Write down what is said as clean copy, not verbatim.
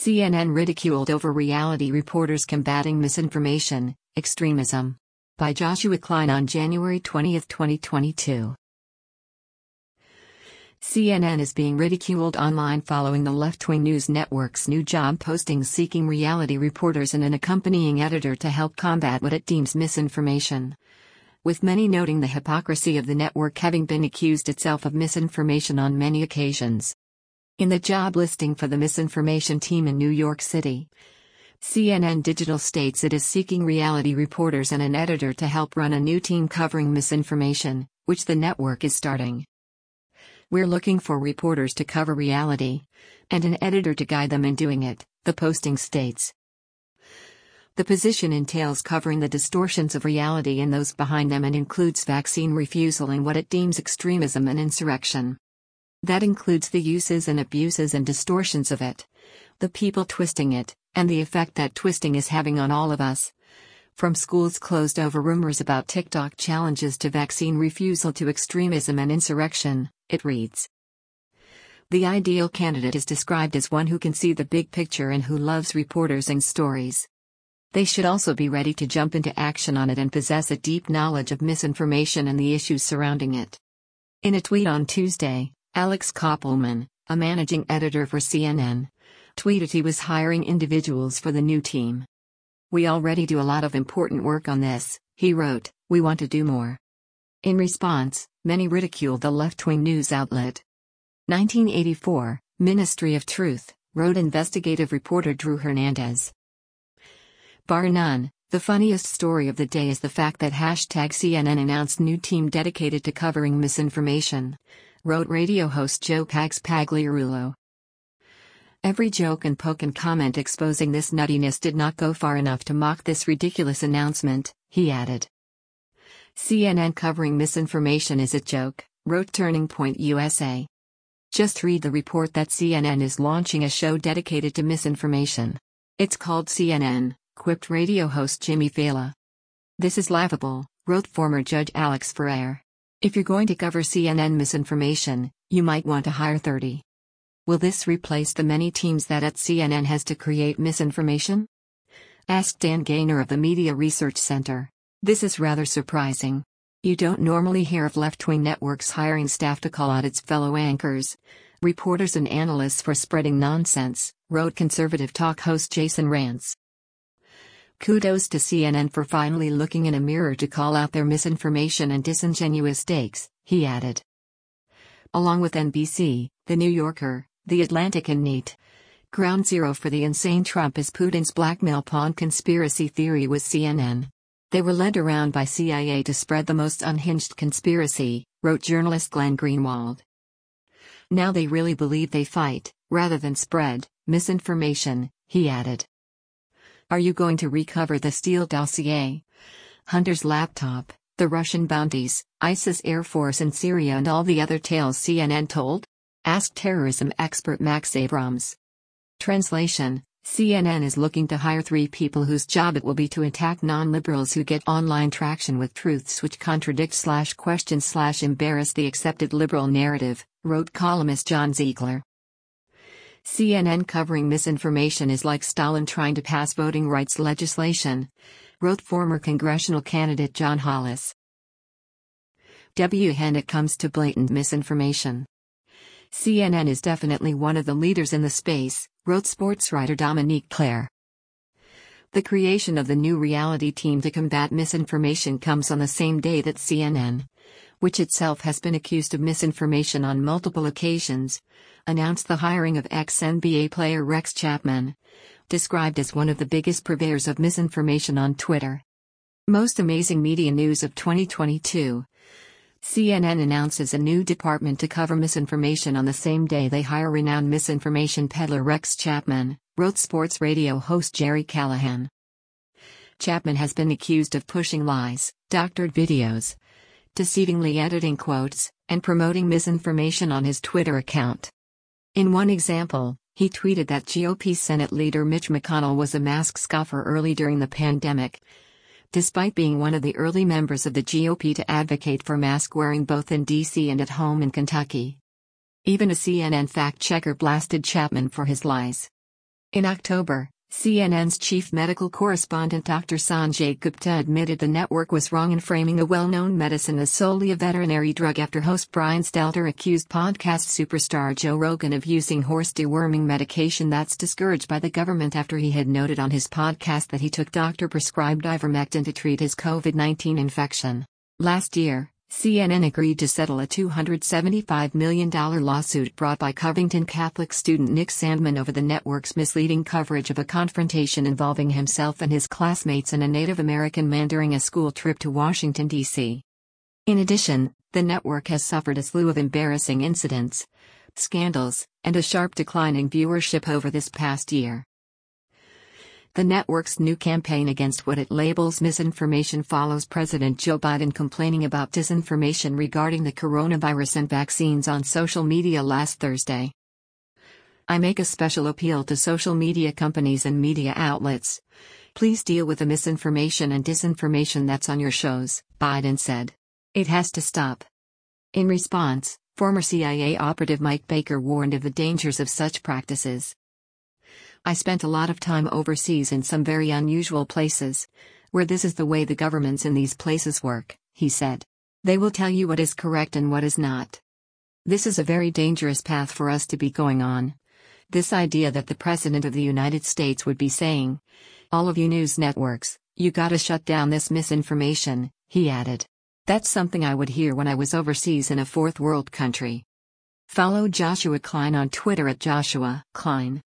CNN ridiculed over reality reporters combating misinformation, extremism. By Joshua Klein on January 20, 2022. CNN is being ridiculed online following the left-wing news network's new job postings seeking reality reporters and an accompanying editor to help combat what it deems misinformation. With many noting the hypocrisy of the network having been accused itself of misinformation on many occasions. In the job listing for the misinformation team in New York City, CNN Digital states it is seeking reality reporters and an editor to help run a new team covering misinformation, which the network is starting. We're looking for reporters to cover reality, and an editor to guide them in doing it, the posting states. The position entails covering the distortions of reality and those behind them and includes vaccine refusal and what it deems extremism and insurrection. That includes the uses and abuses and distortions of it, the people twisting it, and the effect that twisting is having on all of us. From schools closed over rumors about TikTok challenges to vaccine refusal to extremism and insurrection, it reads. The ideal candidate is described as one who can see the big picture and who loves reporters and stories. They should also be ready to jump into action on it and possess a deep knowledge of misinformation and the issues surrounding it. In a tweet on Tuesday, Alex Koppelman, a managing editor for CNN, tweeted he was hiring individuals for the new team. We already do a lot of important work on this, he wrote, we want to do more. In response, many ridiculed the left-wing news outlet. 1984, Ministry of Truth, wrote investigative reporter Drew Hernandez. Bar none, the funniest story of the day is the fact that #CNN announced new team dedicated to covering misinformation, wrote radio host Joe Pagliarulo. Every joke and poke and comment exposing this nuttiness did not go far enough to mock this ridiculous announcement, he added. CNN covering misinformation is a joke, wrote Turning Point USA. Just read the report that CNN is launching a show dedicated to misinformation. It's called CNN, quipped radio host Jimmy Fallon. This is laughable, wrote former Judge Alex Ferrer. If you're going to cover CNN misinformation, you might want to hire 30. Will this replace the many teams that at CNN has to create misinformation? Asked Dan Gaynor of the Media Research Center. This is rather surprising. You don't normally hear of left-wing networks hiring staff to call out its fellow anchors, reporters and analysts for spreading nonsense, wrote conservative talk host Jason Rantz. Kudos to CNN for finally looking in a mirror to call out their misinformation and disingenuous takes, he added. Along with NBC, The New Yorker, The Atlantic and NET. Ground zero for the insane Trump is Putin's blackmail pawn conspiracy theory was CNN. They were led around by CIA to spread the most unhinged conspiracy, wrote journalist Glenn Greenwald. Now they really believe they fight, rather than spread, misinformation, he added. Are you going to recover the Steele dossier? Hunter's laptop, the Russian bounties, ISIS Air Force in Syria and all the other tales CNN told? Asked terrorism expert Max Abrams. Translation: CNN is looking to hire 3 people whose job it will be to attack non-liberals who get online traction with truths which contradict/question/embarrass the accepted liberal narrative, wrote columnist John Ziegler. CNN covering misinformation is like Stalin trying to pass voting rights legislation, wrote former congressional candidate John Hollis. When it comes to blatant misinformation, CNN is definitely one of the leaders in the space, wrote sports writer Dominique Claire. The creation of the new reality team to combat misinformation comes on the same day that CNN, which itself has been accused of misinformation on multiple occasions, announced the hiring of ex-NBA player Rex Chapman, described as one of the biggest purveyors of misinformation on Twitter. Most amazing media news of 2022. CNN announces a new department to cover misinformation on the same day they hire renowned misinformation peddler Rex Chapman, wrote sports radio host Jerry Callahan. Chapman has been accused of pushing lies, doctored videos, deceivingly editing quotes, and promoting misinformation on his Twitter account. In one example, he tweeted that GOP Senate leader Mitch McConnell was a mask scoffer early during the pandemic, despite being one of the early members of the GOP to advocate for mask wearing both in D.C. and at home in Kentucky. Even a CNN fact-checker blasted Chapman for his lies. In October, CNN's chief medical correspondent Dr. Sanjay Gupta admitted the network was wrong in framing a well-known medicine as solely a veterinary drug after host Brian Stelter accused podcast superstar Joe Rogan of using horse deworming medication that's discouraged by the government after he had noted on his podcast that he took doctor-prescribed ivermectin to treat his COVID-19 infection. Last year, CNN agreed to settle a $275 million lawsuit brought by Covington Catholic student Nick Sandmann over the network's misleading coverage of a confrontation involving himself and his classmates and a Native American man during a school trip to Washington, D.C. In addition, the network has suffered a slew of embarrassing incidents, scandals, and a sharp decline in viewership over this past year. The network's new campaign against what it labels misinformation follows President Joe Biden complaining about disinformation regarding the coronavirus and vaccines on social media last Thursday. "I make a special appeal to social media companies and media outlets. Please deal with the misinformation and disinformation that's on your shows," Biden said. "It has to stop." In response, former CIA operative Mike Baker warned of the dangers of such practices. "I spent a lot of time overseas in some very unusual places, where this is the way the governments in these places work," he said. "They will tell you what is correct and what is not. This is a very dangerous path for us to be going on. This idea that the President of the United States would be saying, 'All of you news networks, you gotta shut down this misinformation,'" he added. "That's something I would hear when I was overseas in a fourth world country." Follow Joshua Klein on Twitter at Joshua Klein.